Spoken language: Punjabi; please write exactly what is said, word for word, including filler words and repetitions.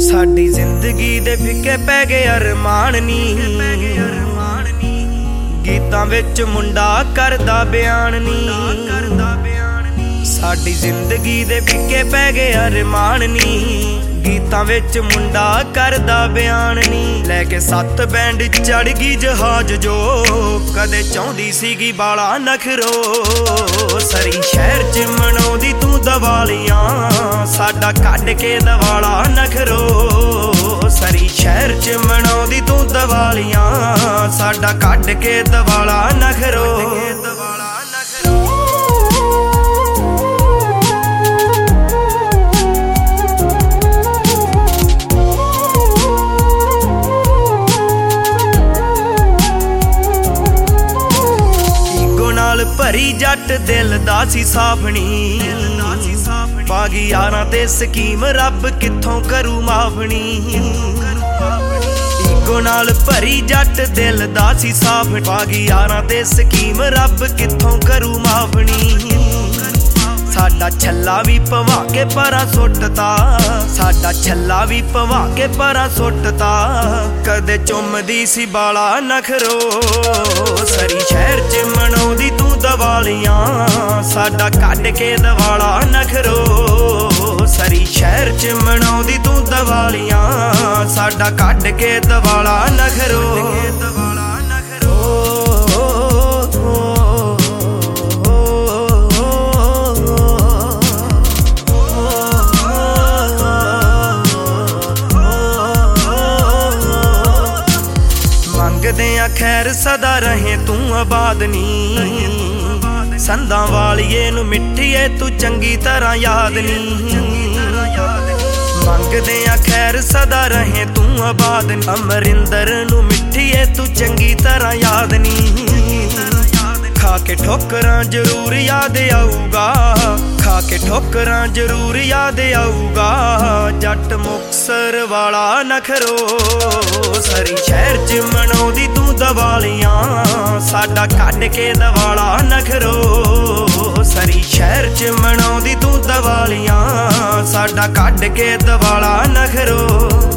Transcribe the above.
ਸਾਡੀ ਜ਼ਿੰਦਗੀ ਦੇ ਫਿੱਕੇ ਪੈ ਗਏ ਅਰਮਾਨ ਨੀ, ਗੀਤਾਂ ਵਿੱਚ ਮੁੰਡਾ ਕਰਦਾ ਬਿਆਨ ਨੀ। ਸਾਡੀ ਜ਼ਿੰਦਗੀ ਦੇ ਫਿੱਕੇ ਪੈ ਗਏ ਅਰਮਾਨ ਨੀ, ਗੀਤਾਂ ਵਿੱਚ ਮੁੰਡਾ ਕਰਦਾ ਬਿਆਨ ਨੀ। ਲੈ ਕੇ ਸੱਤ ਬੈਂਡ ਚੜ ਗਈ ਜਹਾਜ਼ ਜੋ ਕਦੇ ਚਾਹੁੰਦੀ ਸੀਗੀ ਬਾਲਾ ਨਖਰੋ। ਸਰੀ ਸ਼ਹਿਰ ਚ ਮਨਾਉਂਦੀ ਤੂੰ ਦੀਵਾਲੀਆਂ, ਸਾਡਾ ਕੱਢ ਕੇ ਦਿਵਾਲਾ ਨਖਰੋ। ਸਰੀ ਸ਼ਹਿਰ ਚ ਮਨਾਉਂਦੀ ਤੂੰ ਦੀਵਾਲੀਆਂ, ਸਾਡਾ ਕੱਢ ਕੇ ਦਿਵਾਲਾ ਨਖਰੋ। ਭਰੀ ਜੱਟ ਦਿਲ ਦਾ ਸੀ ਸਾਫਣੀ, ਬਾਗੀ ਯਾਰਾਂ ਤੇ ਸਕੀਮ ਰੱਬ ਕਿੱਥੋਂ ਕਰੂ ਮਾਫਣੀ। ਈਗੋ ਨਾਲ ਭਰੀ ਜੱਟ ਦਿਲ ਦਾ ਸੀ ਸਾਫ, ਬਾਗੀ ਯਾਰਾਂ ਤੇ ਸਕੀਮ ਰੱਬ ਕਿੱਥੋਂ ਕਰੂ ਮਾਫਣੀ। ਸਾਡਾ ਛੱਲਾ ਵੀ ਪਵਾ ਕੇ ਪਰਾਂ ਸੁੱਟਤਾ, ਸਾਡਾ ਛੱਲਾ ਵੀ ਪਵਾ ਕੇ ਪਰਾਂ ਸੁੱਟਤਾ। ਕਦੇ ਚੁੰਮਦੀ ਸੀ ਬਾਲਾ ਨਖਰੋ। ਸਰੀ ਸ਼ਹਿਰ ਚ ਮਨਾਉਂਦੀ ਤੂੰ ਦੀਵਾਲੀਆਂ, ਸਾਡਾ ਕੱਢ ਕੇ ਦਿਵਾਲਾ ਨਖਰੋ। ਸਰੀ ਸ਼ਹਿਰ ਚ ਮਨਾਉਂਦੀ ਤੂੰ ਦੀਵਾਲੀਆਂ, ਸਾਡਾ ਕੱਢ ਕੇ ਦਿਵਾਲਾ ਨਖਰੋ। ਮੰਗਦੇ ਆ ਖੈਰ ਸਦਾ ਰਹੇ ਤੂੰ ਆਬਾਦ ਨੀ, ਸੰਦਾਂ ਵਾਲੀਏ ਨੂੰ ਮਿੱਠੀਏ ਤੂੰ ਚੰਗੀ ਤਰ੍ਹਾਂ ਯਾਦ ਨੀ। ਮੰਗਦੇ ਆ ਖੈਰ ਸਦਾ ਰਹੇ ਤੂੰ ਆਬਾਦ ਨੀ, ਅਮਰਿੰਦਰ ਨੂੰ ਮਿੱਠੀਏ ਤੂੰ ਚੰਗੀ ਤਰ੍ਹਾਂ ਯਾਦ ਨੀ। ਖਾ ਕੇ ਠੋਕਰਾਂ ਜ਼ਰੂਰ ਯਾਦ ਆਊਗਾ, ਖਾ ਕੇ ਠੋਕਰਾਂ ਜ਼ਰੂਰ ਯਾਦ ਆਊਗਾ। ਜੱਟ ਮੁਕਤਸਰ ਵਾਲਾ ਨਖਰੋ। ਸਰੀ ਸ਼ਹਿਰ ਚ ਮਨਾਉਂਦੀ ਤੂੰ ਦੀਵਾਲੀਆਂ, ਸਾਡਾ ਕੱਢ ਕੇ ਦਿਵਾਲਾ ਨਖਰੋ। ਸਰੀ ਸ਼ਹਿਰ ਚ ਮਨਾਉਂਦੀ ਤੂੰ ਦੀਵਾਲੀਆਂ, ਸਾਡਾ ਕੱਢ ਕੇ ਦਿਵਾਲਾ ਨਖਰੋ।